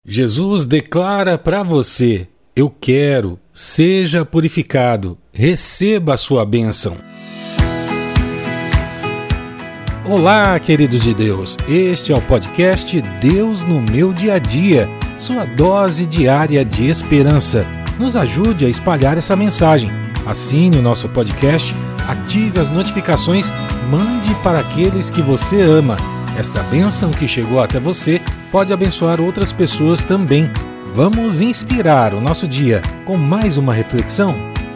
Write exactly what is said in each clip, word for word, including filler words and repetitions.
Jesus declara para você: eu quero, seja purificado, receba a sua bênção. Olá, queridos de Deus, este é o podcast Deus no meu dia a dia, sua dose diária de esperança. Nos ajude a espalhar essa mensagem. Assine o nosso podcast, ative as notificações, mande para aqueles que você ama. Esta bênção que chegou até você pode abençoar outras pessoas também. Vamos inspirar o nosso dia com mais uma reflexão?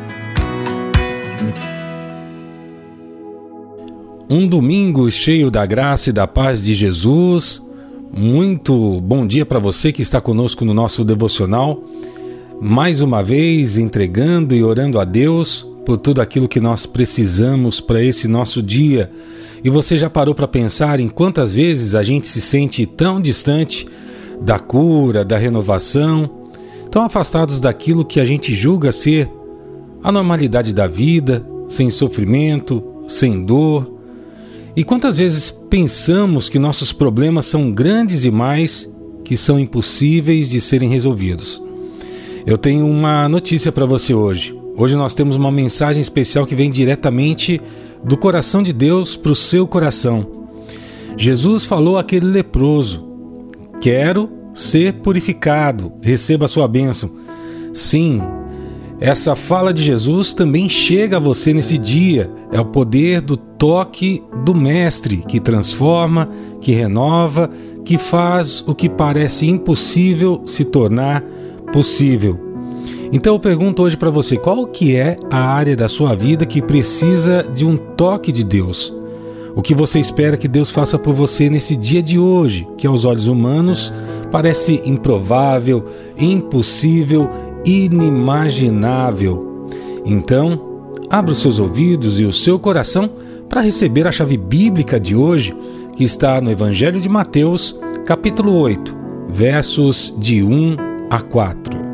Um domingo cheio da graça e da paz de Jesus. Muito bom dia para você que está conosco no nosso devocional. Mais uma vez entregando e orando a Deus por tudo aquilo que nós precisamos para esse nosso dia. E você já parou para pensar em quantas vezes a gente se sente tão distante da cura, da renovação, tão afastados daquilo que a gente julga ser a normalidade da vida, sem sofrimento, sem dor? E quantas vezes pensamos que nossos problemas são grandes demais, que são impossíveis de serem resolvidos? Eu tenho uma notícia para você hoje. Hoje nós temos uma mensagem especial que vem diretamente do coração de Deus para o seu coração. Jesus falou àquele leproso: quero ser purificado, receba a sua bênção. Sim, essa fala de Jesus também chega a você nesse dia. É o poder do toque do Mestre que transforma, que renova, que faz o que parece impossível se tornar possível. Então eu pergunto hoje para você, qual que é a área da sua vida que precisa de um toque de Deus? O que você espera que Deus faça por você nesse dia de hoje, que aos olhos humanos parece improvável, impossível, inimaginável? Então, abra os seus ouvidos e o seu coração para receber a chave bíblica de hoje, que está no Evangelho de Mateus, capítulo oito, versos de um a quatro.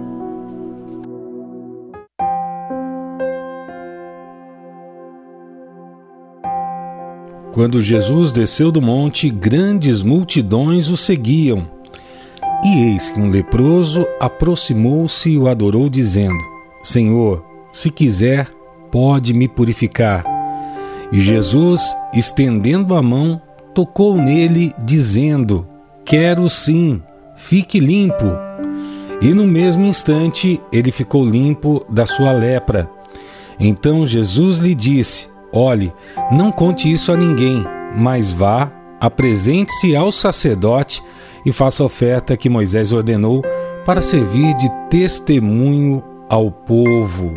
Quando Jesus desceu do monte, grandes multidões o seguiam. E eis que um leproso aproximou-se e o adorou, dizendo: Senhor, se quiser, pode me purificar. E Jesus, estendendo a mão, tocou nele, dizendo: Quero sim, fique limpo. E no mesmo instante ele ficou limpo da sua lepra. Então Jesus lhe disse: Olhe, não conte isso a ninguém, mas vá, apresente-se ao sacerdote e faça a oferta que Moisés ordenou para servir de testemunho ao povo.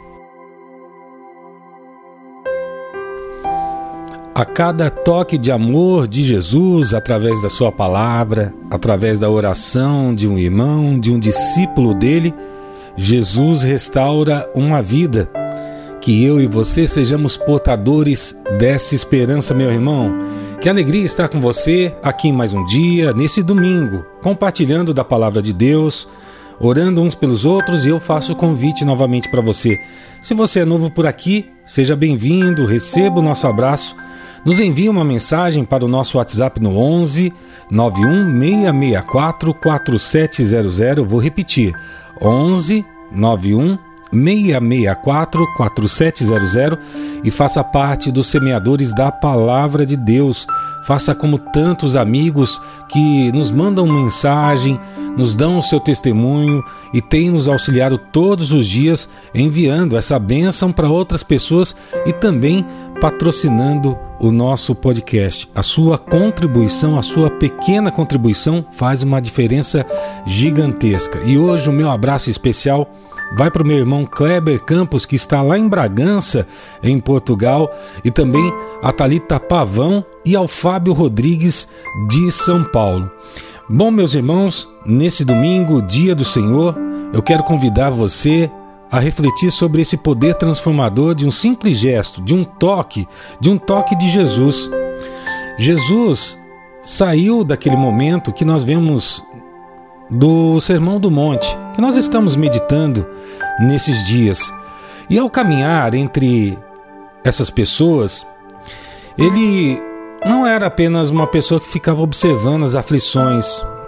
A cada toque de amor de Jesus, através da sua palavra, através da oração de um irmão, de um discípulo dele, Jesus restaura uma vida. Que eu e você sejamos portadores dessa esperança, meu irmão. Que alegria estar com você aqui mais um dia, nesse domingo, compartilhando da palavra de Deus, orando uns pelos outros, e eu faço o convite novamente para você. Se você é novo por aqui, seja bem-vindo, receba o nosso abraço. Nos envie uma mensagem para o nosso WhatsApp no onze, nove um seis seis quatro, quatro sete zero zero. Vou repetir, onze, nove um seis seis quatro, quatro sete zero zero, e faça parte dos semeadores da Palavra de Deus. Faça como tantos amigos que nos mandam mensagem, nos dão o seu testemunho e têm nos auxiliado todos os dias, enviando essa bênção para outras pessoas e também patrocinando o nosso podcast. A sua contribuição, a sua pequena contribuição faz uma diferença gigantesca. E hoje o meu abraço especial vai para o meu irmão Kleber Campos, que está lá em Bragança, em Portugal, e também a Thalita Pavão e ao Fábio Rodrigues, de São Paulo. Bom, meus irmãos, nesse domingo, dia do Senhor, eu quero convidar você a refletir sobre esse poder transformador de um simples gesto, de um toque, de um toque de Jesus. Jesus saiu daquele momento que nós vemos do Sermão do Monte, que nós estamos meditando nesses dias. E ao caminhar entre essas pessoas, ele não era apenas uma pessoa que ficava observando as aflições,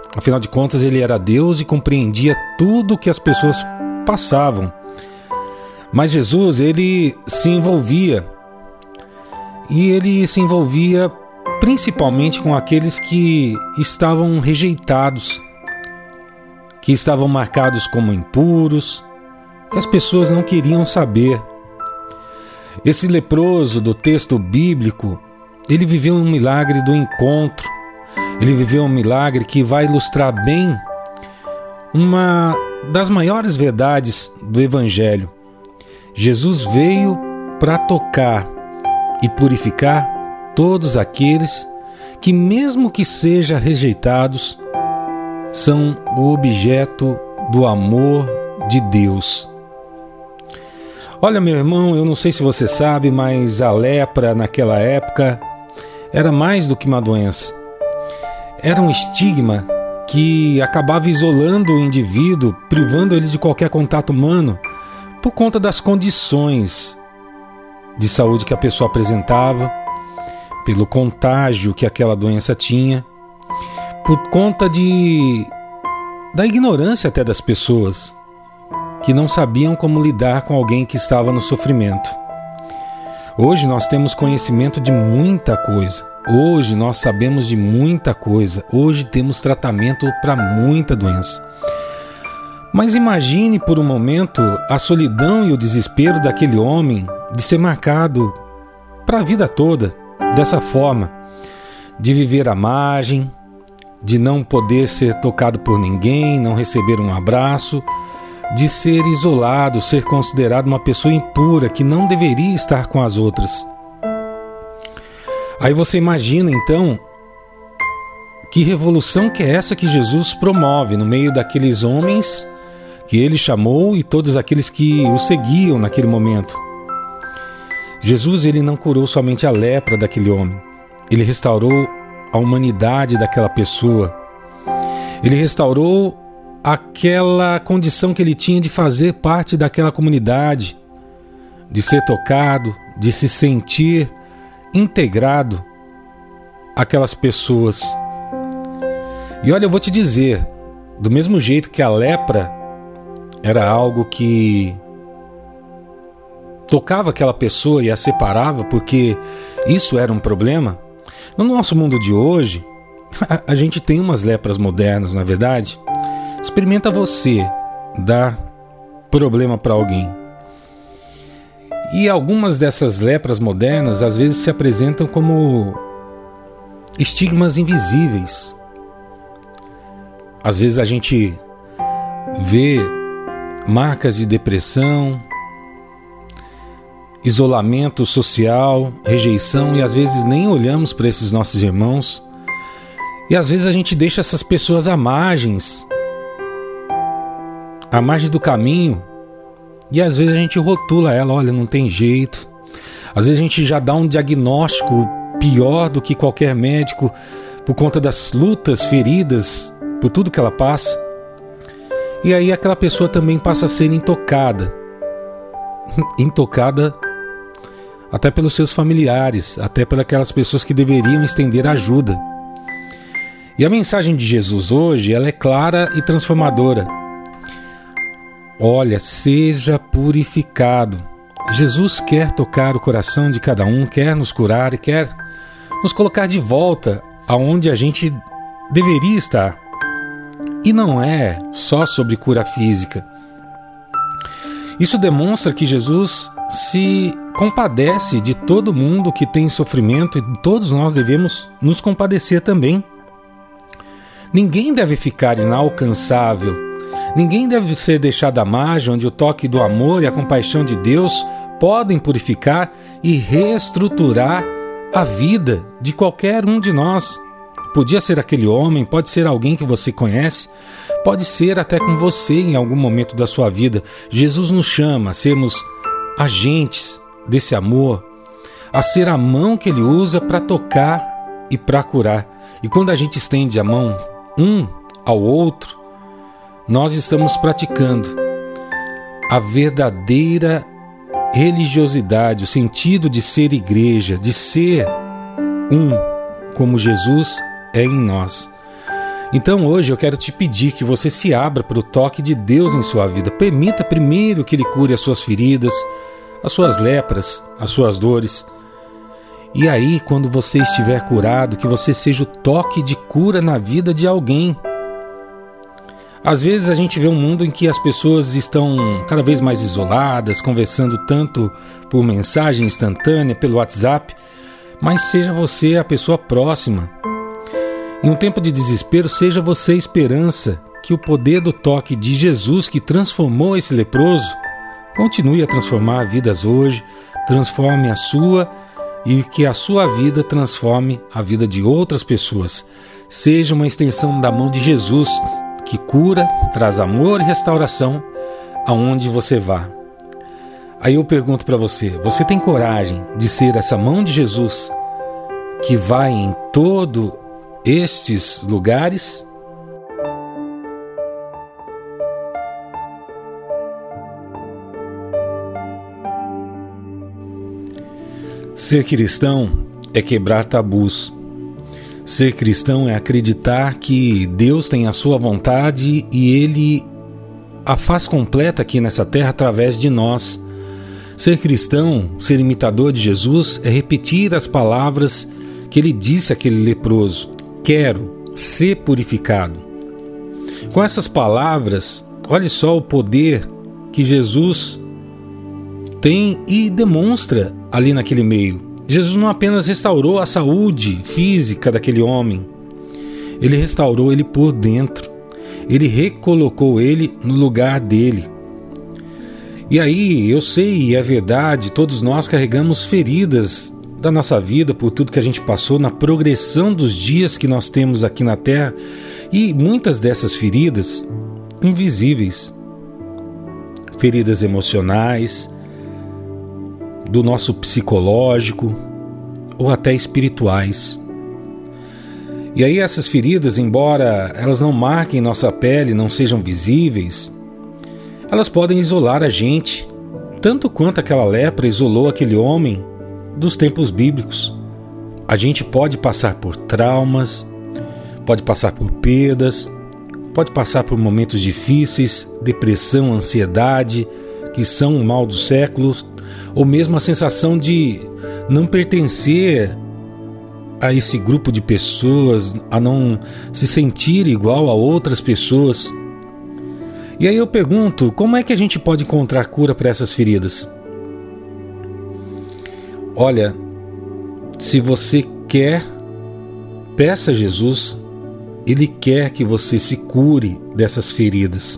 Afinal de contas, ele era Deus e compreendia tudo o que as pessoas passavam. Mas Jesus, ele se envolvia, e ele se envolvia principalmente com aqueles que estavam rejeitados, que estavam marcados como impuros, que as pessoas não queriam saber. Esse leproso do texto bíblico, ele viveu um milagre do encontro, ele viveu um milagre que vai ilustrar bem uma das maiores verdades do Evangelho. Jesus veio para tocar e purificar todos aqueles que, mesmo que sejam rejeitados, são o objeto do amor de Deus. Olha, meu irmão, eu não sei se você sabe, mas a lepra naquela época era mais do que uma doença. Era um estigma que acabava isolando o indivíduo, privando ele de qualquer contato humano, por conta das condições de saúde que a pessoa apresentava, pelo contágio que aquela doença tinha, por conta de, da ignorância até das pessoas, que não sabiam como lidar com alguém que estava no sofrimento. Hoje nós temos conhecimento de muita coisa, hoje nós sabemos de muita coisa, hoje temos tratamento para muita doença. Mas imagine por um momento a solidão e o desespero daquele homem de ser marcado para a vida toda dessa forma, de viver à margem, de não poder ser tocado por ninguém, não receber um abraço, de ser isolado, ser considerado uma pessoa impura que não deveria estar com as outras. Aí você imagina então que revolução que é essa que Jesus promove no meio daqueles homens que ele chamou e todos aqueles que o seguiam naquele momento. Jesus, ele não curou somente a lepra daquele homem, ele restaurou a humanidade daquela pessoa, ele restaurou aquela condição que ele tinha de fazer parte daquela comunidade, de ser tocado, de se sentir integrado àquelas pessoas. E olha, eu vou te dizer, do mesmo jeito que a lepra era algo que tocava aquela pessoa e a separava, porque isso era um problema, no nosso mundo de hoje, a gente tem umas lepras modernas, não é verdade? Experimenta você dar problema para alguém. E algumas dessas lepras modernas às vezes se apresentam como estigmas invisíveis. Às vezes a gente vê marcas de depressão, isolamento social, rejeição, e às vezes nem olhamos para esses nossos irmãos. E às vezes a gente deixa essas pessoas à margens, à margem do caminho, e às vezes a gente rotula ela, olha, não tem jeito. Às vezes a gente já dá um diagnóstico pior do que qualquer médico, por conta das lutas, feridas, por tudo que ela passa. E aí aquela pessoa também passa a ser intocada. Intocada até pelos seus familiares, até por aquelas pessoas que deveriam estender ajuda. E a mensagem de Jesus hoje, ela é clara e transformadora. Olha, seja purificado. Jesus quer tocar o coração de cada um, quer nos curar e quer nos colocar de volta aonde a gente deveria estar. E não é só sobre cura física. Isso demonstra que Jesus se compadece de todo mundo que tem sofrimento, e todos nós devemos nos compadecer também. Ninguém deve ficar inalcançável. Ninguém deve ser deixado à margem, onde o toque do amor e a compaixão de Deus podem purificar e reestruturar a vida de qualquer um de nós. Podia ser aquele homem, pode ser alguém que você conhece, pode ser até com você em algum momento da sua vida. Jesus nos chama a sermos agentes desse amor, a ser a mão que Ele usa para tocar e para curar. E quando a gente estende a mão um ao outro, nós estamos praticando a verdadeira religiosidade, o sentido de ser igreja, de ser um, como Jesus é em nós. Então hoje eu quero te pedir que você se abra para o toque de Deus em sua vida. Permita primeiro que Ele cure as suas feridas, as suas lepras, as suas dores. E aí, quando você estiver curado, que você seja o toque de cura na vida de alguém. Às vezes a gente vê um mundo em que as pessoas estão cada vez mais isoladas, conversando tanto por mensagem instantânea, pelo WhatsApp, mas seja você a pessoa próxima. Em um tempo de desespero, seja você a esperança que o poder do toque de Jesus que transformou esse leproso continue a transformar vidas hoje, transforme a sua e que a sua vida transforme a vida de outras pessoas. Seja uma extensão da mão de Jesus que cura, traz amor e restauração aonde você vá. Aí eu pergunto para você, você tem coragem de ser essa mão de Jesus que vai em todos estes lugares? Ser cristão é quebrar tabus. Ser cristão é acreditar que Deus tem a sua vontade e Ele a faz completa aqui nessa terra através de nós. Ser cristão, ser imitador de Jesus, é repetir as palavras que Ele disse àquele leproso: quero ser purificado. Com essas palavras, olhe só o poder que Jesus tem e demonstra ali naquele meio. Jesus não apenas restaurou a saúde física daquele homem, Ele restaurou ele por dentro. Ele recolocou ele no lugar dele. E aí, eu sei, e é verdade, todos nós carregamos feridas da nossa vida por tudo que a gente passou na progressão dos dias que nós temos aqui na Terra, e muitas dessas feridas invisíveis, feridas emocionais, do nosso psicológico ou até espirituais. E aí essas feridas, embora elas não marquem nossa pele, não sejam visíveis, elas podem isolar a gente, tanto quanto aquela lepra isolou aquele homem dos tempos bíblicos. A gente pode passar por traumas, pode passar por perdas, pode passar por momentos difíceis, depressão, ansiedade, que são o mal do século, ou mesmo a sensação de não pertencer a esse grupo de pessoas, a não se sentir igual a outras pessoas. E aí eu pergunto, como é que a gente pode encontrar cura para essas feridas? Olha, se você quer, peça a Jesus, Ele quer que você se cure dessas feridas.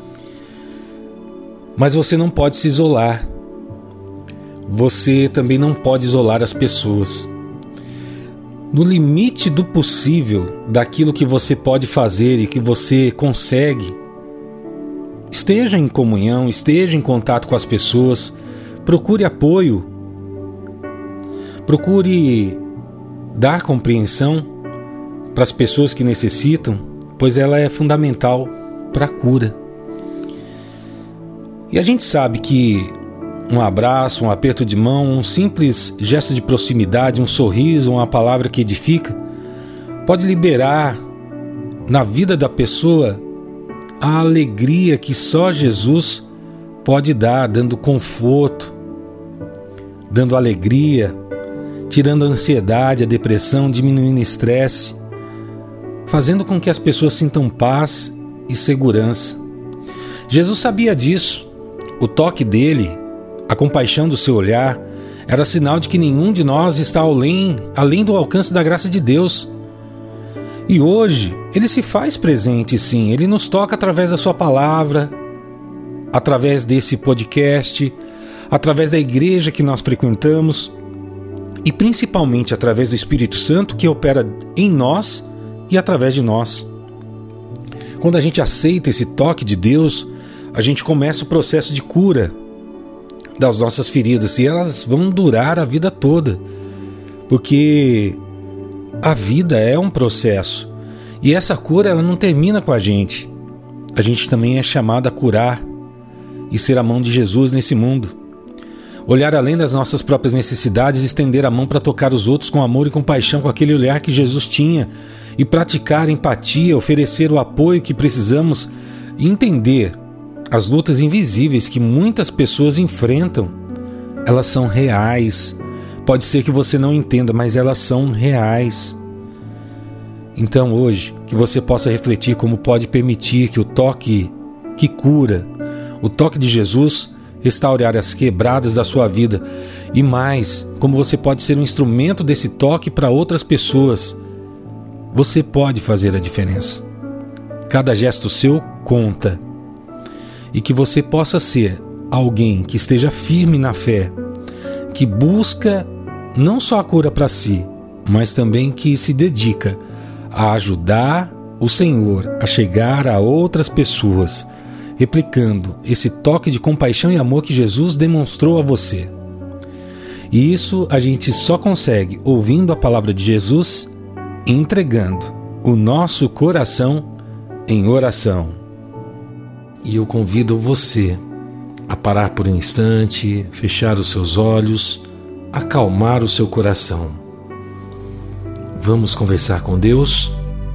Mas você não pode se isolar. Você também não pode isolar as pessoas. No limite do possível, daquilo que você pode fazer e que você consegue, esteja em comunhão, esteja em contato com as pessoas, procure apoio, procure dar compreensão para as pessoas que necessitam, pois ela é fundamental para a cura. E a gente sabe que um abraço, um aperto de mão, um simples gesto de proximidade, um sorriso, uma palavra que edifica, pode liberar na vida da pessoa a alegria que só Jesus pode dar, dando conforto, dando alegria, tirando a ansiedade, a depressão, diminuindo o estresse, fazendo com que as pessoas sintam paz e segurança. Jesus sabia disso. O toque dele, a compaixão do seu olhar, era sinal de que nenhum de nós está além, além do alcance da graça de Deus. E hoje, Ele se faz presente, sim. Ele nos toca através da sua palavra, através desse podcast, através da igreja que nós frequentamos e principalmente através do Espírito Santo que opera em nós e através de nós. Quando a gente aceita esse toque de Deus, a gente começa o processo de cura das nossas feridas, e elas vão durar a vida toda, porque a vida é um processo, e essa cura ela não termina com a gente. A gente também é chamado a curar e ser a mão de Jesus nesse mundo, olhar além das nossas próprias necessidades, estender a mão para tocar os outros com amor e compaixão, com aquele olhar que Jesus tinha, e praticar empatia, oferecer o apoio que precisamos e entender as lutas invisíveis que muitas pessoas enfrentam. Elas são reais. Pode ser que você não entenda, mas elas são reais. Então hoje, que você possa refletir como pode permitir que o toque que cura, o toque de Jesus, restaure áreas quebradas da sua vida. E mais, como você pode ser um instrumento desse toque para outras pessoas. Você pode fazer a diferença. Cada gesto seu conta. E que você possa ser alguém que esteja firme na fé, que busca não só a cura para si, mas também que se dedica a ajudar o Senhor a chegar a outras pessoas, replicando esse toque de compaixão e amor que Jesus demonstrou a você. E isso a gente só consegue ouvindo a palavra de Jesus e entregando o nosso coração em oração. E eu convido você a parar por um instante, fechar os seus olhos, acalmar o seu coração. Vamos conversar com Deus?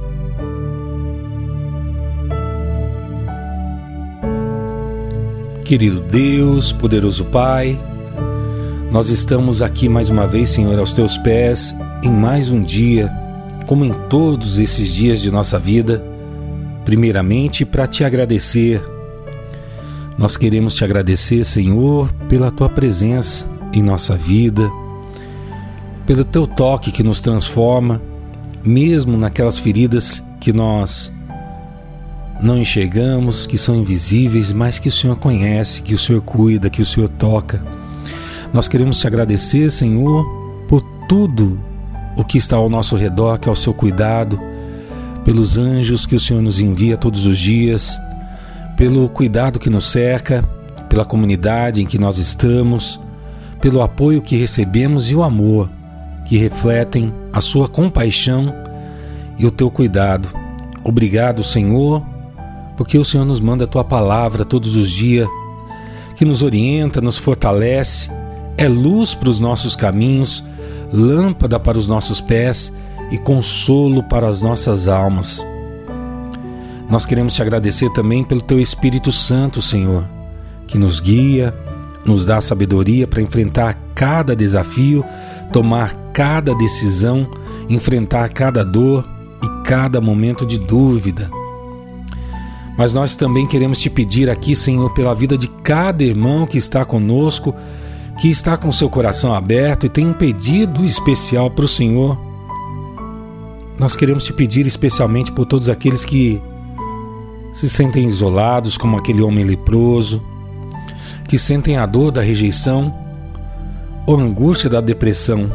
Querido Deus, poderoso Pai, nós estamos aqui mais uma vez, Senhor, aos Teus pés, em mais um dia, como em todos esses dias de nossa vida, primeiramente para Te agradecer. Nós queremos Te agradecer, Senhor, pela Tua presença em nossa vida, pelo Teu toque que nos transforma, mesmo naquelas feridas que nós não enxergamos, que são invisíveis, mas que o Senhor conhece, que o Senhor cuida, que o Senhor toca. Nós queremos Te agradecer, Senhor, por tudo o que está ao nosso redor, que é o Seu cuidado, pelos anjos que o Senhor nos envia todos os dias, pelo cuidado que nos cerca, pela comunidade em que nós estamos, pelo apoio que recebemos e o amor que refletem a Sua compaixão e o Teu cuidado. Obrigado, Senhor, porque o Senhor nos manda a Tua palavra todos os dias, que nos orienta, nos fortalece, é luz para os nossos caminhos, lâmpada para os nossos pés e consolo para as nossas almas. Nós queremos Te agradecer também pelo Teu Espírito Santo, Senhor, que nos guia, nos dá sabedoria para enfrentar cada desafio, tomar cada decisão, enfrentar cada dor e cada momento de dúvida. Mas nós também queremos Te pedir aqui, Senhor, pela vida de cada irmão que está conosco, que está com seu coração aberto e tem um pedido especial para o Senhor. Nós queremos Te pedir especialmente por todos aqueles que se sentem isolados, como aquele homem leproso, que sentem a dor da rejeição ou a angústia da depressão.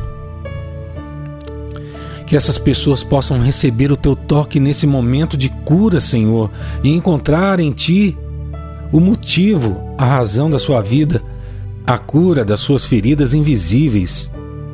Que essas pessoas possam receber o Teu toque nesse momento de cura, Senhor, e encontrar em Ti o motivo, a razão da sua vida, a cura das suas feridas invisíveis.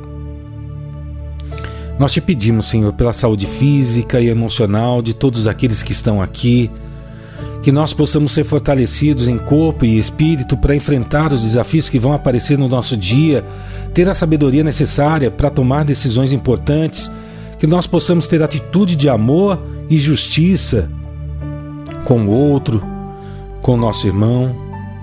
Nós Te pedimos, Senhor, pela saúde física e emocional de todos aqueles que estão aqui, que nós possamos ser fortalecidos em corpo e espírito para enfrentar os desafios que vão aparecer no nosso dia, ter a sabedoria necessária para tomar decisões importantes, que nós possamos ter atitude de amor e justiça com o outro, com o nosso irmão.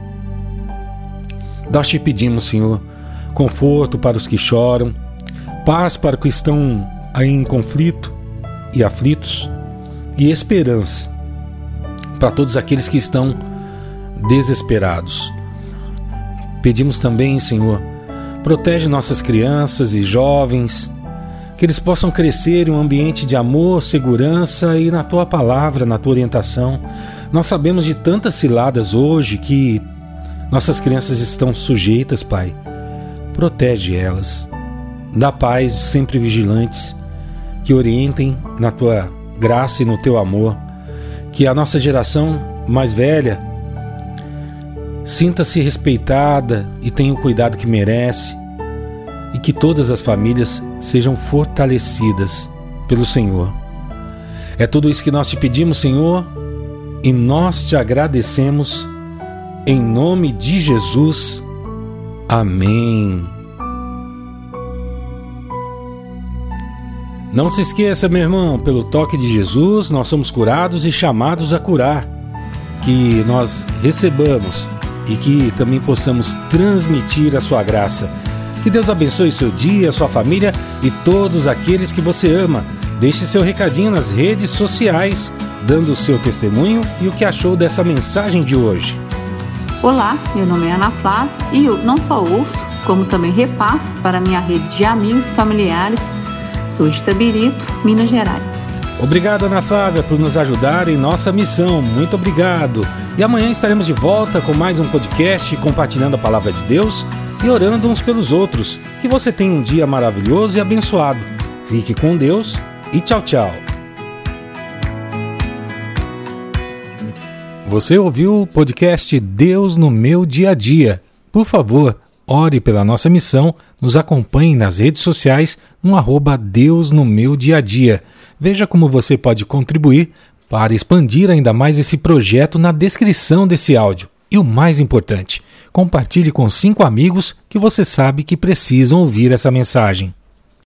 Nós Te pedimos, Senhor, conforto para os que choram, paz para os que estão aí em conflito e aflitos, e esperança para todos aqueles que estão desesperados. Pedimos também, Senhor, protege nossas crianças e jovens, que eles possam crescer em um ambiente de amor, segurança e na Tua palavra, na Tua orientação. Nós sabemos de tantas ciladas hoje que nossas crianças estão sujeitas, Pai. Protege elas. Dá paz, sempre vigilantes, que orientem na Tua graça e no Teu amor. Que a nossa geração mais velha sinta-se respeitada e tenha o cuidado que merece, e que todas as famílias sejam fortalecidas pelo Senhor. É tudo isso que nós Te pedimos, Senhor, e nós Te agradecemos em nome de Jesus. Amém. Não se esqueça, meu irmão, pelo toque de Jesus, nós somos curados e chamados a curar. Que nós recebamos e que também possamos transmitir a sua graça. Que Deus abençoe seu dia, sua família e todos aqueles que você ama. Deixe seu recadinho nas redes sociais, dando o seu testemunho e o que achou dessa mensagem de hoje. Olá, meu nome é Ana Flávia e eu não só ouço, como também repasso para minha rede de amigos e familiares. Sou de Itabirito, Minas Gerais. Obrigado, Ana Flávia, por nos ajudar em nossa missão. Muito obrigado. E amanhã estaremos de volta com mais um podcast, compartilhando a palavra de Deus e orando uns pelos outros. Que você tenha um dia maravilhoso e abençoado. Fique com Deus e tchau, tchau. Você ouviu o podcast Deus no Meu Dia a Dia. Por favor, ore pela nossa missão, nos acompanhe nas redes sociais no arroba Deus no Meu Dia a Dia. Veja como você pode contribuir para expandir ainda mais esse projeto na descrição desse áudio. E o mais importante, compartilhe com cinco amigos que você sabe que precisam ouvir essa mensagem.